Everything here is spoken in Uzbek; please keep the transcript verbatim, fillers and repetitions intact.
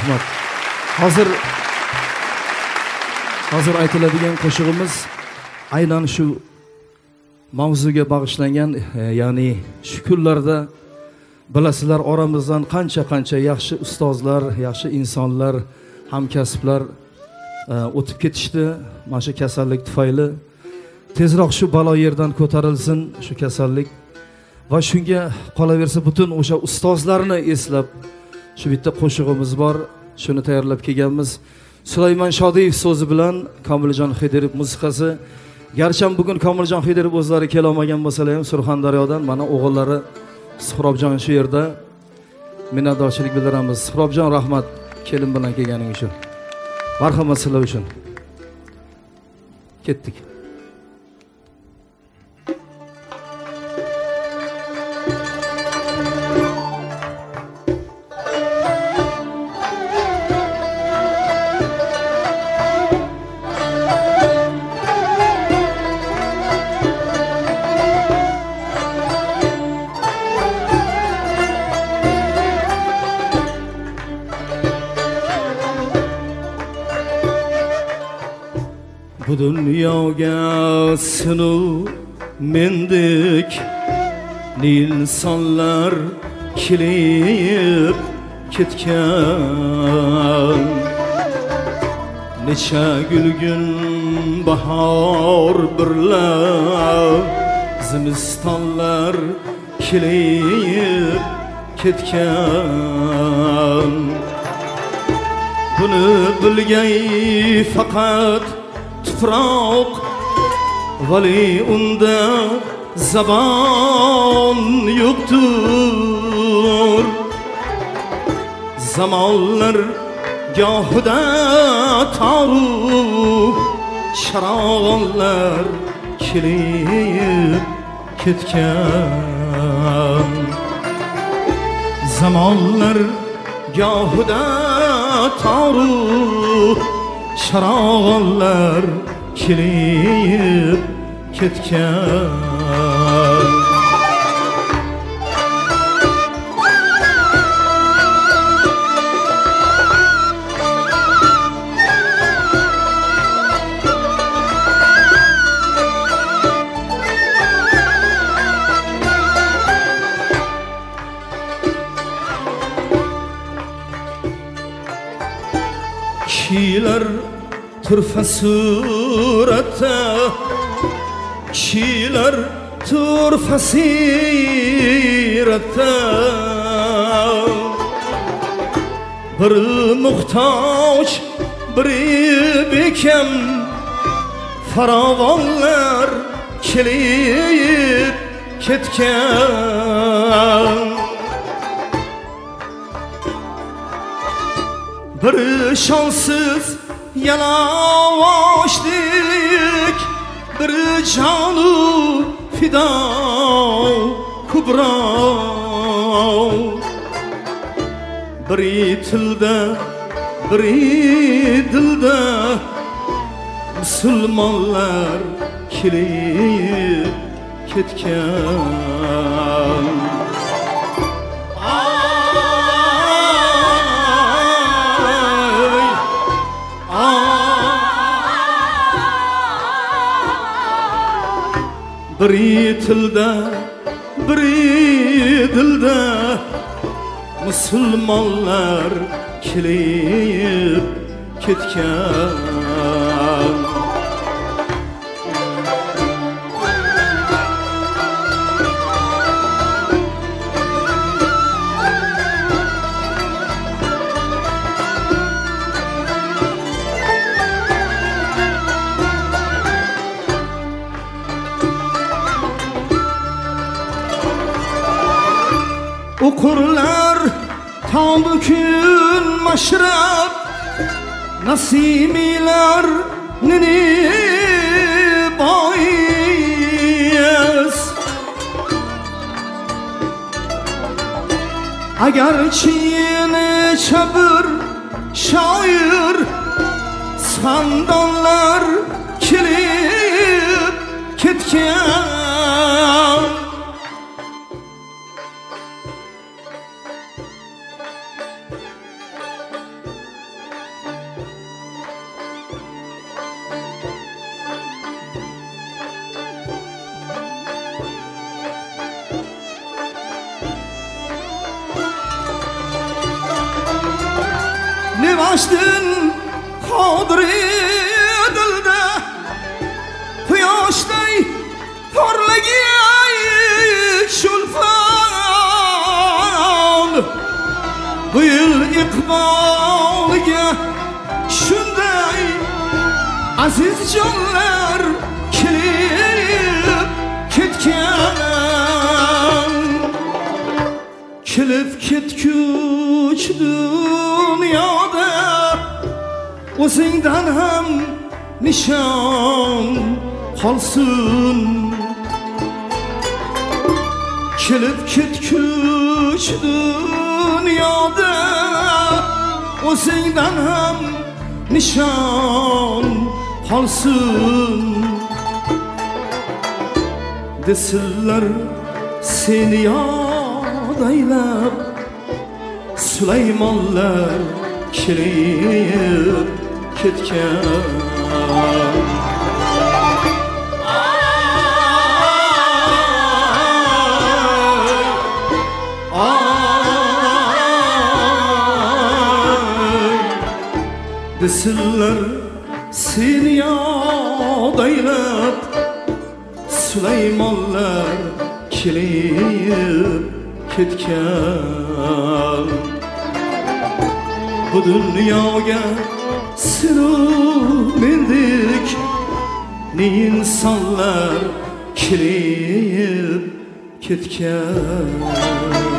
rahmat. Hozir hozir aytiladigan qo'shig'imiz aynan shu mavzuga bag'ishlangan, e, ya'ni shu kunlarda bilasizlar oramizdan qancha-qancha yaxshi ustozlar, yaxshi insonlar, hamkasblar e, o'tib ketishdi. Mana shu kasallik tufayli tezroq shu balo yerdan ko'tarilsin shu kasallik va shunga qolaversa butun o'sha ustozlarni eslab shu bitta qo'shig'imiz bor. Shuni tayyorlab kelganmiz. Sulaymon Shodiyev so'zi bilan Komiljon Xidirov musiqasi. Garchi bugun Komiljon Xidirov o'zlari kela olmagan bo'lsalar ham Surxondaryodan mana o'g'illari Suhrobjon shu yerda. Minnatdorchilik bildiramiz. Suhrobjon, rahmat kelin bilan kelganing uchun. Marhamat sizlar uchun. Ketdik. Bu dunyoga sinu mendek insonlar kelib ketgan, necha gulgun bahor birla zimistonlar kelib ketgan. Buni bilgay faqat tuproq, vali unda zabon yo'qtur. Zamonlar gohida taru sharog'onlar kelib ketgan. Zamonlar gohida taru sharog'onlar kelib ketgan. Kishilar turfa surata, kishilar turfa sirata, bir muhtoj biri bekam farovonlar kelib ketgan. Bir şanssız yalavaştık, bir canı fida kubra. Biri tilde, biri dilde Müslümanlar kelib ketgan. Biri tilde, biri dilde Müslümanlar kelib ketgan. Okurlar tam bugün maşrab, nasimiler nini bayez. Agar çiğne çabır şair sandallar kelib ketgan. quyoshdan qodir edildi quyoshday porlagan shulfon bu yil iqboliga shunday aziz jonlar kelib ketgan kelib ketguch dunyoda o'zingdan ham nishon qolsin kelib ketguch dunyoda o'zingdan ham nishon qolsin desinlar seni yod aylab Süleymanlar kelib ketgan desinlar seni yod aylab Süleymanlar kelib ketgan bu dunyoga seni mendek ne insonlar kelib ketgan